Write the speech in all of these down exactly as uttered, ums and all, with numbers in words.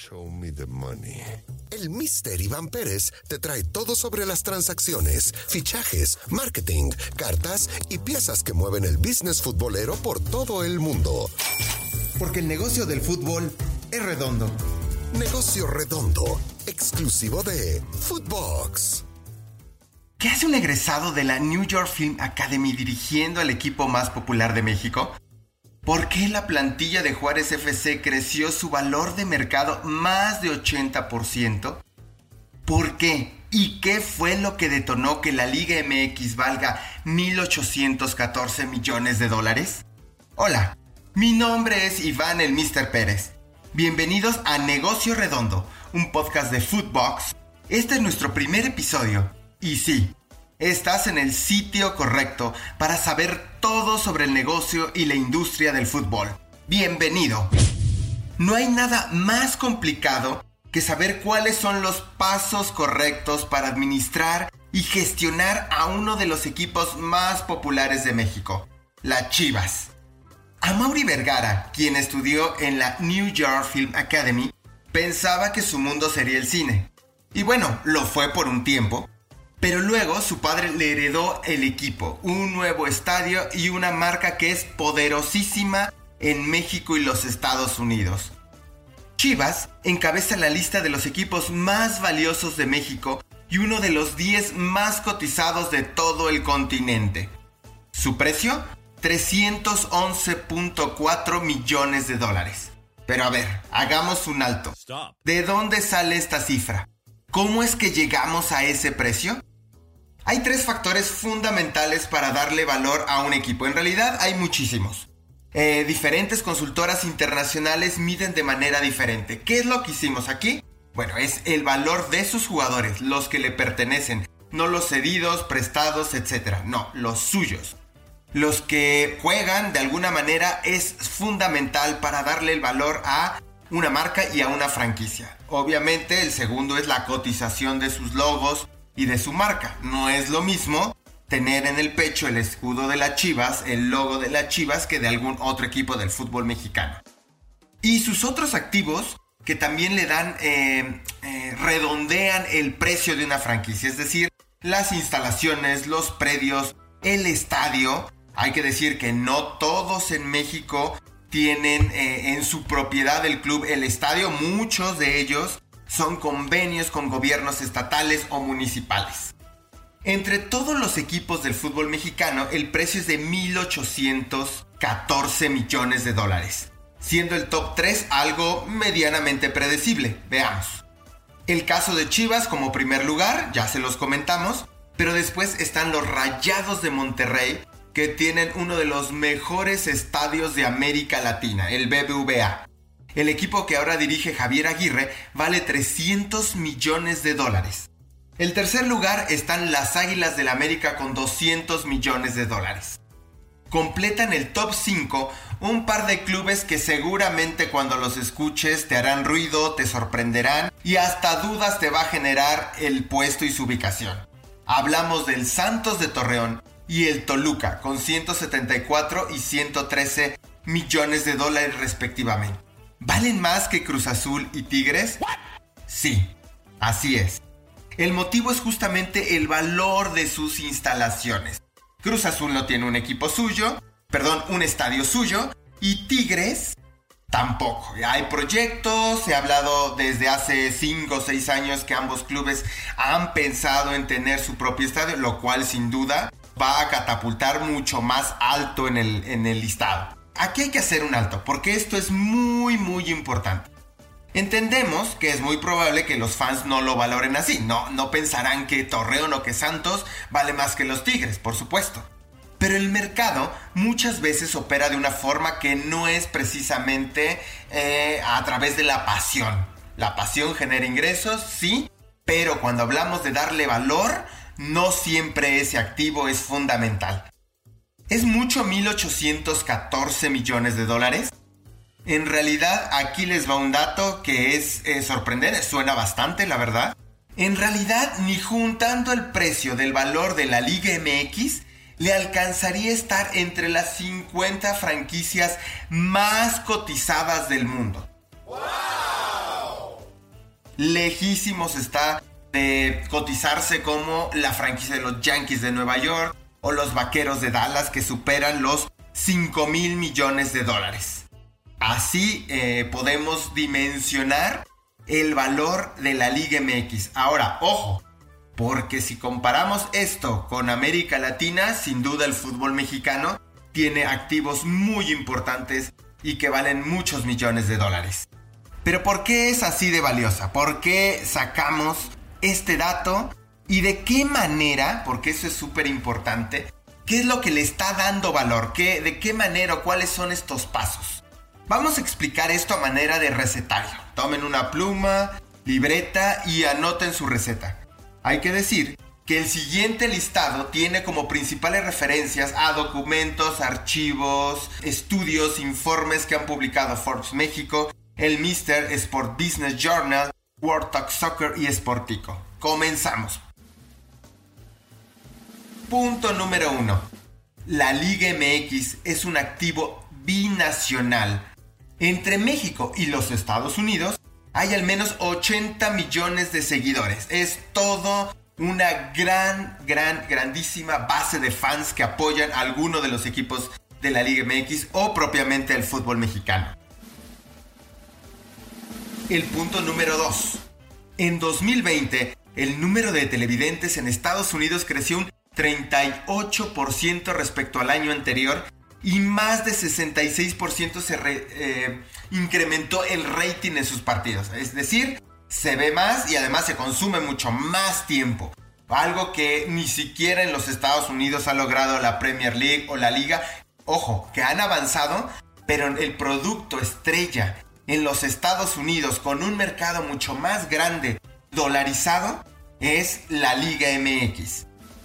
Show me the money. El mister Iván Pérez te trae todo sobre las transacciones, fichajes, marketing, cartas y piezas que mueven el business futbolero por todo el mundo. Porque el negocio del fútbol es redondo. Negocio Redondo, exclusivo de Footbox. ¿Qué hace un egresado de la New York Film Academy dirigiendo al equipo más popular de México? ¿Por qué la plantilla de Juárez F C creció su valor de mercado más de ochenta por ciento? ¿Por qué? ¿Y qué fue lo que detonó que la Liga M X valga mil ochocientos catorce millones de dólares? Hola, mi nombre es Iván el mister Pérez. Bienvenidos a Negocio Redondo, un podcast de Footbox. Este es nuestro primer episodio. Y sí, estás en el sitio correcto para saber todo sobre el negocio y la industria del fútbol. Bienvenido. No hay nada más complicado que saber cuáles son los pasos correctos para administrar y gestionar a uno de los equipos más populares de México, las Chivas. Amaury Vergara, quien estudió en la New York Film Academy, pensaba que su mundo sería el cine. Y bueno, lo fue por un tiempo. Pero luego su padre le heredó el equipo, un nuevo estadio y una marca que es poderosísima en México y los Estados Unidos. Chivas encabeza la lista de los equipos más valiosos de México y uno de los diez más cotizados de todo el continente. Su precio, trescientos once punto cuatro millones de dólares. Pero a ver, hagamos un alto. ¿De dónde sale esta cifra? ¿Cómo es que llegamos a ese precio? Hay tres factores fundamentales para darle valor a un equipo. En realidad hay muchísimos. Eh, diferentes consultoras internacionales miden de manera diferente. ¿Qué es lo que hicimos aquí? Bueno, es el valor de sus jugadores, los que le pertenecen. No los cedidos, prestados, etcétera. No, los suyos. Los que juegan de alguna manera es fundamental para darle el valor a una marca y a una franquicia. Obviamente el segundo es la cotización de sus logos y de su marca. No es lo mismo tener en el pecho el escudo de las Chivas, el logo de las Chivas, que de algún otro equipo del fútbol mexicano. Y sus otros activos que también le dan, eh, eh, redondean el precio de una franquicia. Es decir, las instalaciones, los predios, el estadio. Hay que decir que no todos en México tienen eh, en su propiedad el club el estadio. Muchos de ellos son convenios con gobiernos estatales o municipales. Entre todos los equipos del fútbol mexicano, el precio es de mil ochocientos catorce millones de dólares, siendo el top tres algo medianamente predecible. Veamos. El caso de Chivas como primer lugar, ya se los comentamos, pero después están los Rayados de Monterrey, que tienen uno de los mejores estadios de América Latina, el B B V A. El equipo que ahora dirige Javier Aguirre vale trescientos millones de dólares. El tercer lugar están las Águilas del América con doscientos millones de dólares. Completan el top cinco un par de clubes que seguramente cuando los escuches te harán ruido, te sorprenderán y hasta dudas te va a generar el puesto y su ubicación. Hablamos del Santos de Torreón y el Toluca con ciento setenta y cuatro y ciento trece millones de dólares respectivamente. ¿Valen más que Cruz Azul y Tigres? Sí, así es. El motivo es justamente el valor de sus instalaciones. Cruz Azul no tiene un equipo suyo, perdón, un estadio suyo, y Tigres tampoco. Hay proyectos, se ha hablado desde hace cinco o seis años que ambos clubes han pensado en tener su propio estadio, lo cual sin duda va a catapultar mucho más alto en el, en el listado. Aquí hay que hacer un alto, porque esto es muy muy importante. Entendemos que es muy probable que los fans no lo valoren así. No, no pensarán que Torreón o que Santos vale más que los Tigres, por supuesto. Pero el mercado muchas veces opera de una forma que no es precisamente eh, a través de la pasión. La pasión genera ingresos, sí, pero cuando hablamos de darle valor, no siempre ese activo es fundamental. ¿Es mucho mil ochocientos catorce millones de dólares? En realidad, aquí les va un dato que es eh, sorprendente, suena bastante, la verdad. En realidad, ni juntando el precio del valor de la Liga M X, le alcanzaría estar entre las cincuenta franquicias más cotizadas del mundo. ¡Wow! lejísimos está de cotizarse como la franquicia de los Yankees de Nueva York o los Vaqueros de Dallas, que superan los cinco mil millones de dólares. Así eh, podemos dimensionar el valor de la Liga M X. Ahora, ojo, porque si comparamos esto con América Latina, sin duda el fútbol mexicano tiene activos muy importantes y que valen muchos millones de dólares. Pero ¿por qué es así de valiosa? ¿Por qué sacamos este dato? ¿Y de qué manera? Porque eso es súper importante. ¿Qué es lo que le está dando valor? ¿Qué, ¿De qué manera o cuáles son estos pasos? Vamos a explicar esto a manera de recetario. Tomen una pluma, libreta y anoten su receta. Hay que decir que el siguiente listado tiene como principales referencias a documentos, archivos, estudios, informes que han publicado Forbes México, el míster Sport Business Journal, World Talk Soccer y Sportico. Comenzamos. Punto número uno. La Liga M X es un activo binacional. Entre México y los Estados Unidos hay al menos ochenta millones de seguidores. Es todo una gran, gran, grandísima base de fans que apoyan a alguno de los equipos de la Liga M X o propiamente el fútbol mexicano. El punto número dos. En dos mil veinte, el número de televidentes en Estados Unidos creció un treinta y ocho por ciento respecto al año anterior y más de sesenta y seis por ciento se re, eh, incrementó el rating en sus partidos. Es decir, se ve más y además se consume mucho más tiempo. Algo que ni siquiera en los Estados Unidos ha logrado la Premier League o la Liga. Ojo, que han avanzado, pero el producto estrella en los Estados Unidos con un mercado mucho más grande, dolarizado, es la Liga M X.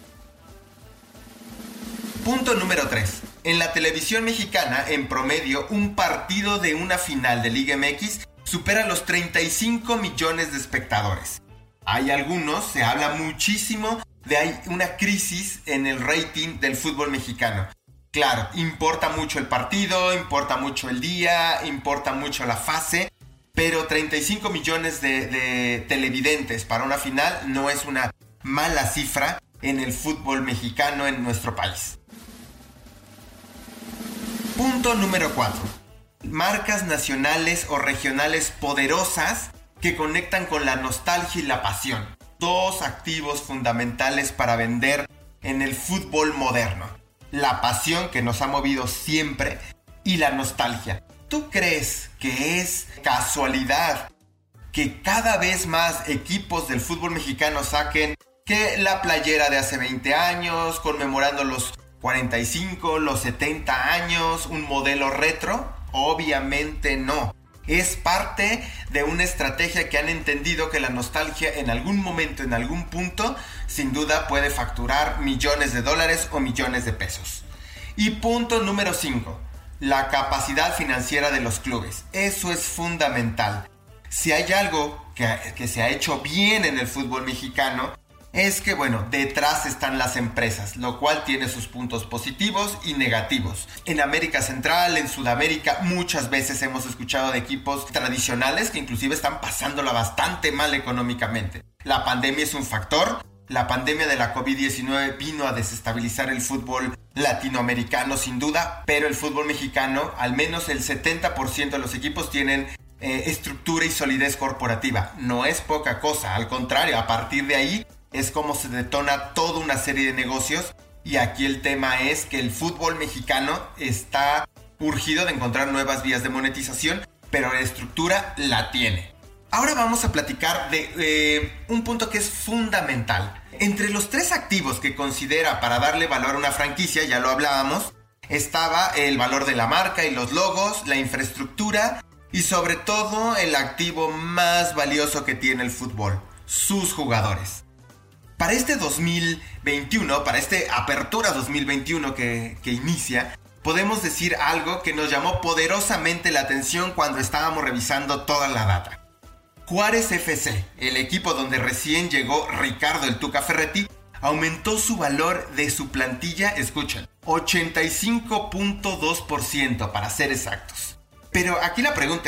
Punto número tres. En la televisión mexicana, en promedio, un partido de una final de Liga M X supera los treinta y cinco millones de espectadores. Hay algunos, se habla muchísimo de hay una crisis en el rating del fútbol mexicano. Claro, importa mucho el partido, importa mucho el día, importa mucho la fase, pero treinta y cinco millones de, de televidentes para una final no es una mala cifra en el fútbol mexicano en nuestro país. Punto número cuatro. Marcas nacionales o regionales poderosas que conectan con la nostalgia y la pasión. Dos activos fundamentales para vender en el fútbol moderno. La pasión que nos ha movido siempre y la nostalgia. ¿Tú crees que es casualidad que cada vez más equipos del fútbol mexicano saquen que la playera de hace veinte años, conmemorando los cuarenta y cinco, los setenta años, un modelo retro? Obviamente no. Es parte de una estrategia que han entendido que la nostalgia en algún momento, en algún punto, sin duda puede facturar millones de dólares o millones de pesos. Y punto número cinco. La capacidad financiera de los clubes. Eso es fundamental. Si hay algo que, que se ha hecho bien en el fútbol mexicano, es que, bueno, detrás están las empresas, lo cual tiene sus puntos positivos y negativos. En América Central, en Sudamérica, muchas veces hemos escuchado de equipos tradicionales que inclusive están pasándola bastante mal económicamente. La pandemia es un factor. La pandemia de la covid diecinueve vino a desestabilizar el fútbol latinoamericano sin duda, pero el fútbol mexicano, al menos el setenta por ciento de los equipos tienen eh, estructura y solidez corporativa. No es poca cosa, al contrario, a partir de ahí es como se detona toda una serie de negocios, y aquí el tema es que el fútbol mexicano está urgido de encontrar nuevas vías de monetización, pero la estructura la tiene. Ahora vamos a platicar de eh, un punto que es fundamental. Entre los tres activos que considera para darle valor a una franquicia, ya lo hablábamos, estaba el valor de la marca y los logos, la infraestructura y sobre todo el activo más valioso que tiene el fútbol, sus jugadores. Para este dos mil veintiuno, para este Apertura dos mil veintiuno que, que inicia, podemos decir algo que nos llamó poderosamente la atención cuando estábamos revisando toda la data. Juárez F C, el equipo donde recién llegó Ricardo el Tuca Ferretti, aumentó su valor de su plantilla, escuchen, ochenta y cinco punto dos por ciento para ser exactos. Pero aquí la pregunta es,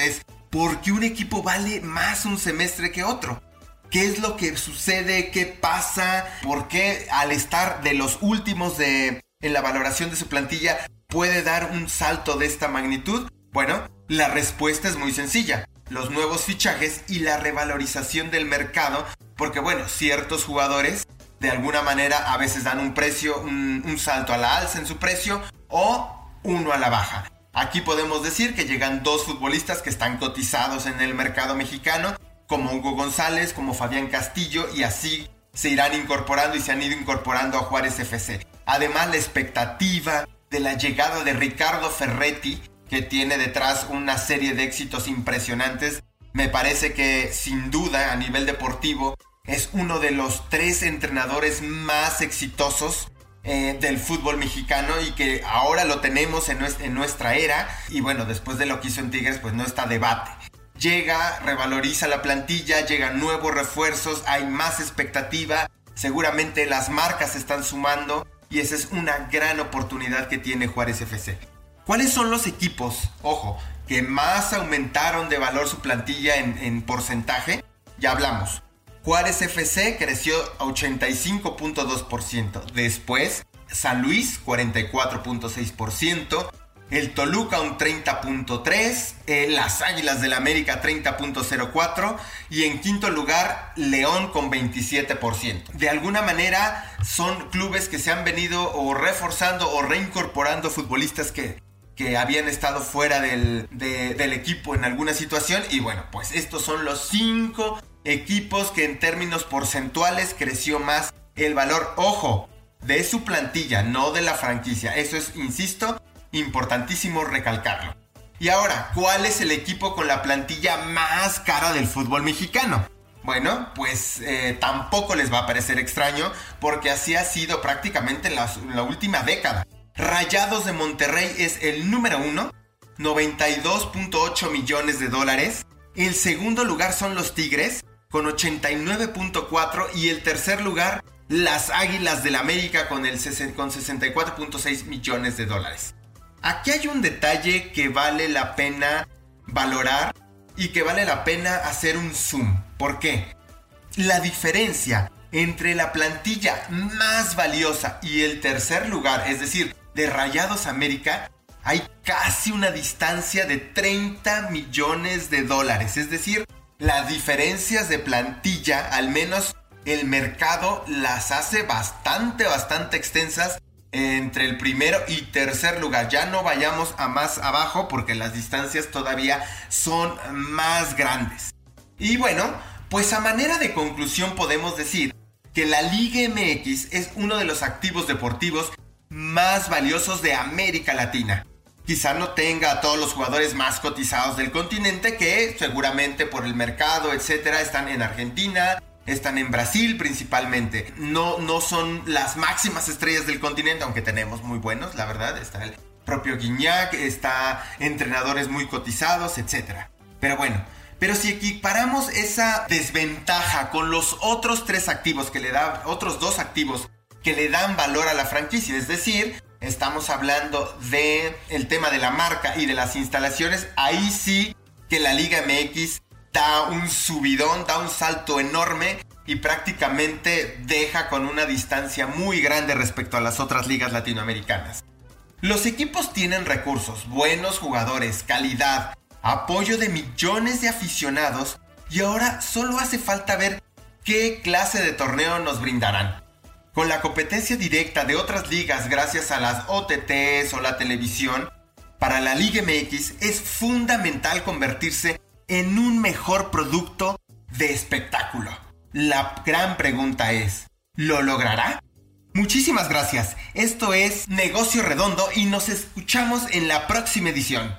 ¿por qué un equipo vale más un semestre que otro? ¿Qué es lo que sucede? ¿Qué pasa? ¿Por qué al estar de los últimos de, en la valoración de su plantilla puede dar un salto de esta magnitud? Bueno, la respuesta es muy sencilla. Los nuevos fichajes y la revalorización del mercado, porque bueno, ciertos jugadores de alguna manera a veces dan un precio, un, un salto a la alza en su precio o uno a la baja. Aquí podemos decir que llegan dos futbolistas que están cotizados en el mercado mexicano, como Hugo González, como Fabián Castillo, y así se irán incorporando y se han ido incorporando a Juárez F C. Además, la expectativa de la llegada de Ricardo Ferretti, que tiene detrás una serie de éxitos impresionantes, me parece que sin duda a nivel deportivo es uno de los tres entrenadores más exitosos eh, del fútbol mexicano y que ahora lo tenemos en nuestra, en nuestra era. Y bueno, después de lo que hizo en Tigres, pues no está debate. Llega, revaloriza la plantilla, llegan nuevos refuerzos, hay más expectativa, seguramente las marcas se están sumando y esa es una gran oportunidad que tiene Juárez F C. ¿Cuáles son los equipos, ojo, que más aumentaron de valor su plantilla en, en porcentaje? Ya hablamos. Juárez F C creció a ochenta y cinco punto dos por ciento. Después, San Luis, cuarenta y cuatro punto seis por ciento. El Toluca, un treinta punto tres por ciento. Eh, las Águilas del América, treinta punto cero cuatro por ciento. Y en quinto lugar, León, con veintisiete por ciento. De alguna manera, son clubes que se han venido o reforzando o reincorporando futbolistas que... que habían estado fuera del, de, del equipo en alguna situación. Y bueno, pues estos son los cinco equipos que en términos porcentuales creció más el valor, ojo, de su plantilla, no de la franquicia. Eso es, insisto, importantísimo recalcarlo. Y ahora, ¿cuál es el equipo con la plantilla más cara del fútbol mexicano? Bueno, pues eh, tampoco les va a parecer extraño, porque así ha sido prácticamente en la, en la última década. Rayados de Monterrey es el número uno, noventa y dos punto ocho millones de dólares. El segundo lugar son los Tigres, con ochenta y nueve punto cuatro. Y el tercer lugar, las Águilas del América, con, el, con sesenta y cuatro punto seis millones de dólares. Aquí hay un detalle que vale la pena valorar y que vale la pena hacer un zoom. ¿Por qué? La diferencia entre la plantilla más valiosa y el tercer lugar, es decir, de Rayados América, hay casi una distancia de treinta millones de dólares. Es decir, las diferencias de plantilla, al menos el mercado las hace bastante, bastante extensas entre el primero y tercer lugar. Ya no vayamos a más abajo porque las distancias todavía son más grandes. Y bueno, pues a manera de conclusión podemos decir que la Liga M X es uno de los activos deportivos más valiosos de América Latina. Quizá no tenga a todos los jugadores más cotizados del continente, que seguramente por el mercado, etcétera, están en Argentina, están en Brasil principalmente. No, no son las máximas estrellas del continente, aunque tenemos muy buenos, la verdad. Está el propio Guiñac, está entrenadores muy cotizados, etcétera. Pero bueno, pero si equiparamos esa desventaja con los otros tres activos que le dan, otros dos activos que le dan valor a la franquicia, es decir, estamos hablando de el tema de la marca y de las instalaciones, ahí sí que la Liga M X da un subidón, da un salto enorme y prácticamente deja con una distancia muy grande respecto a las otras ligas latinoamericanas. Los equipos tienen recursos, buenos jugadores, calidad, apoyo de millones de aficionados y ahora solo hace falta ver qué clase de torneo nos brindarán. Con la competencia directa de otras ligas gracias a las O T Ts o la televisión, para la Liga M X es fundamental convertirse en un mejor producto de espectáculo. La gran pregunta es, ¿lo logrará? Muchísimas gracias. Esto es Negocio Redondo y nos escuchamos en la próxima edición.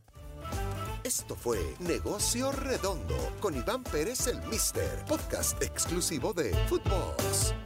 Esto fue Negocio Redondo con Iván Pérez el Mister, podcast exclusivo de Footbox.